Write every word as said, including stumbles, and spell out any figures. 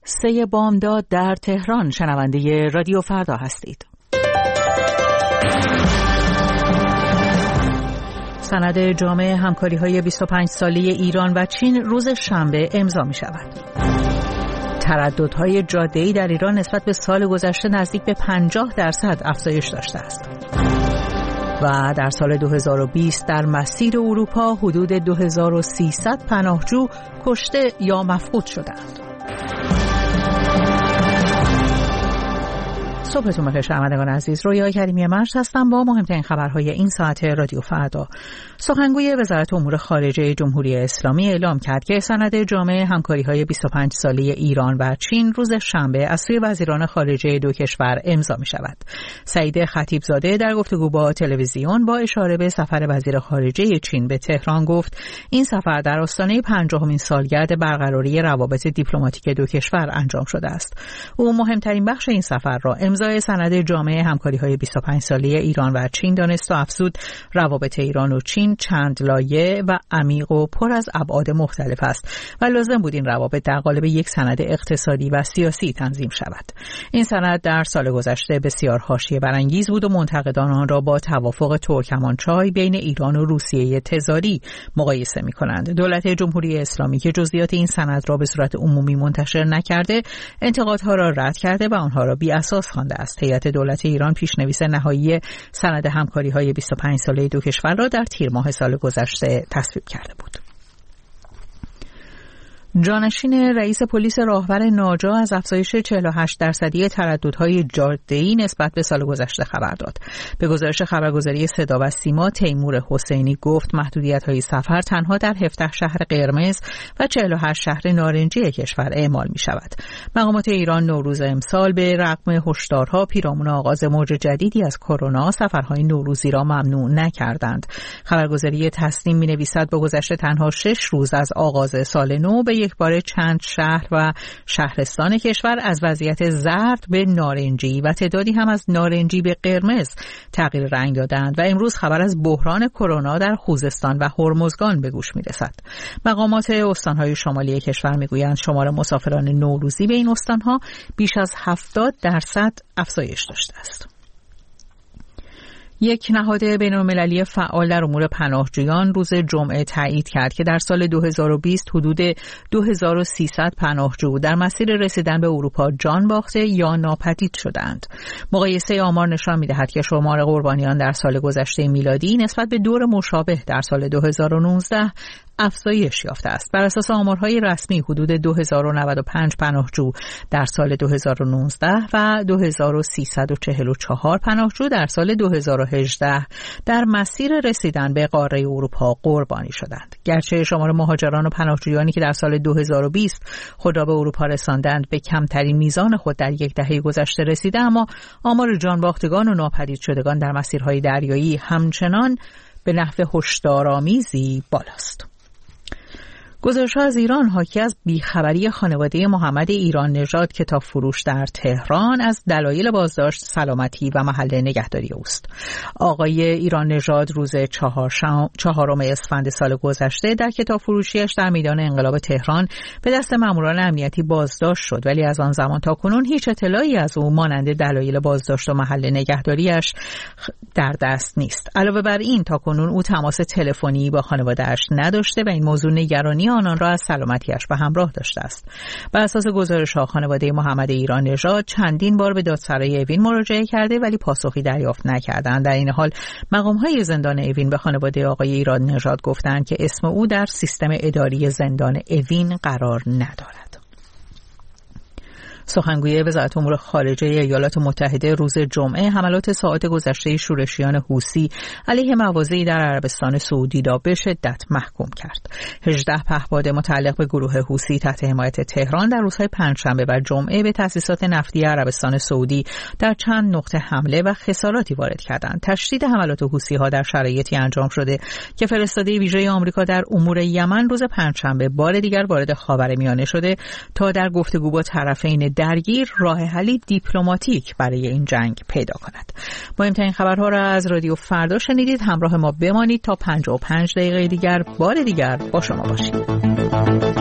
سه بامداد در تهران. شنونده رادیو فردا هستید. سند جامع همکاری‌های بیست و پنج ساله ایران و چین روز شنبه امضا می‌شود. ترددهای جاده‌ای در ایران نسبت به سال گذشته نزدیک به پنجاه درصد افزایش داشته است. و در سال دو هزار و بیست در مسیر اروپا حدود دو هزار و سیصد پناهجو کشته یا مفقود شدند. صبحتون بخیر شنوندگان عزیز. رویا کریمی مرز هستم با مهمترین خبرهای این ساعت رادیو فردا. سخنگوی وزارت امور خارجه جمهوری اسلامی اعلام کرد که سند جامع همکاری‌های بیست و پنج ساله ایران و چین روز شنبه از سوی وزیران خارجه دو کشور امضا می‌شود. سعید خطیبزاده در گفتگو با تلویزیون با اشاره به سفر وزیر خارجه چین به تهران گفت این سفر در آستانه پنجاهمین سالگرد برقراری روابط دیپلماتیک دو کشور انجام شده است. او مهمترین بخش این سفر را امضای سند جامع همکاری‌های بیست و پنج ساله ایران و چین دانست و افزود روابط ایران و چین چند لایه و عمیق و پر از ابعاد مختلف است و لازم بود این روابط در قالب یک سند اقتصادی و سیاسی تنظیم شود. این سند در سال گذشته بسیار حاشیه برانگیز بود و منتقدان آن را با توافق ترکمانچای بین ایران و روسیه تزاری مقایسه می‌کنند. دولت جمهوری اسلامی که جزئیات این سند را به صورت عمومی منتشر نکرده، انتقادها را رد کرده و آنها را بی‌اساس خوانده است. هیئت دولت ایران پیشنویس نهایی سند همکاری‌های بیست و پنج ساله دو کشور را در تیر ماه سال گذشته تصویب کرده بود. جانشین رئیس پلیس راهور ناجا از افزایش چهل و هشت درصدی ترددهای جاده‌ای نسبت به سال گذشته خبر داد. به گزارش خبرگزاری صدا و سیما، تیمور حسینی گفت محدودیت‌های سفر تنها در هفده شهر قرمز و چهل و هشت شهر نارنجی کشور اعمال می‌شود. مقامات ایران نوروز امسال به رغم هشدارها پیرامون آغاز موج جدیدی از کرونا سفرهای نوروزی را ممنوع نکردند. خبرگزاری تسنیم می‌نویسد با گذشت تنها شش روز از آغاز سال نو به یک بار چند شهر و شهرستان کشور از وضعیت زرد به نارنجی و تعدادی هم از نارنجی به قرمز تغییر رنگ دادند و امروز خبر از بحران کرونا در خوزستان و هرمزگان به گوش می‌رسد. مقامات استان‌های شمالی کشور می‌گویند شمار مسافران نوروزی به این استان‌ها بیش از هفتاد درصد افزایش داشته است. یک نهاد بین‌المللی فعال در امور پناهجویان روز جمعه تایید کرد که در سال دو هزار و بیست حدود دو هزار و سیصد پناهجو در مسیر رسیدن به اروپا جان باخته یا ناپدید شدند. مقایسه آمار نشان می‌دهد که شمار قربانیان در سال گذشته میلادی نسبت به دور مشابه در سال دو هزار و نوزده افزایش یافته است. بر اساس آمارهای رسمی حدود دو هزار و نود و پنج پناهجو در سال دو هزار و نوزده و دو هزار و سیصد و چهل و چهار پناهجو در سال دو هزار و هجده در مسیر رسیدن به قاره اروپا قربانی شدند. گرچه شمار مهاجران و پناهجویانی که در سال دو هزار و بیست خود را به اروپا رساندند به کمترین میزان خود در یک دهه گذشته رسیده، اما آمار جانباختگان و ناپدید شدگان در مسیرهای دریایی همچنان به نحو هشدارآمیزی بالاست. گزارش‌ها از ایران حاکی از بیخبری خانواده محمد ایران نژاد کتاب فروش در تهران از دلایل بازداشت، سلامتی و محل نگهداری اوست. آقای ایران نژاد روز چهارم اسفند سال گذشته در کتاب فروشیش در میدان انقلاب تهران به دست ماموران امنیتی بازداشت شد، ولی از آن زمان تا کنون هیچ اطلاعی از او مانند دلایل بازداشت و محل نگهداریش در دست نیست. علاوه بر این تا کنون او تماس تلفنی با خانواده‌اش نداشته و این موضوع نگرانی آنان را از سلامتیش به همراه داشته است. بر اساس گزارش‌ها خانواده محمد ایران نژاد چندین بار به دادسرای اوین مراجعه کرده ولی پاسخی دریافت نکردند. در این حال مقام‌های زندان اوین به خانواده آقای ایران نژاد گفتند که اسم او در سیستم اداری زندان اوین قرار ندارد. سخنگوی وزارت امور خارجه ایالات متحده روز جمعه حملات ساعات گذشته شورشیان حوثی علیه مواضعی در عربستان سعودی را به شدت محکوم کرد. هجده پهپاد متعلق به گروه حوثی تحت حمایت تهران در روزهای پنجشنبه و جمعه به تأسیسات نفتی عربستان سعودی در چند نقطه حمله و خساراتی وارد کردند. تشدید حملات حوثی‌ها در شرایطی انجام شده که فرستاده ویژه آمریکا در امور یمن روز پنجشنبه بار دیگر وارد خاورمیانه شده تا در گفتگو با طرفین درگیر راه حلی دیپلماتیک برای این جنگ پیدا کند. مهمترین خبرها را از رادیو فردا شنیدید. همراه ما بمانید تا پنجاه و پنج دقیقه دیگر بار دیگر با شما باشیم.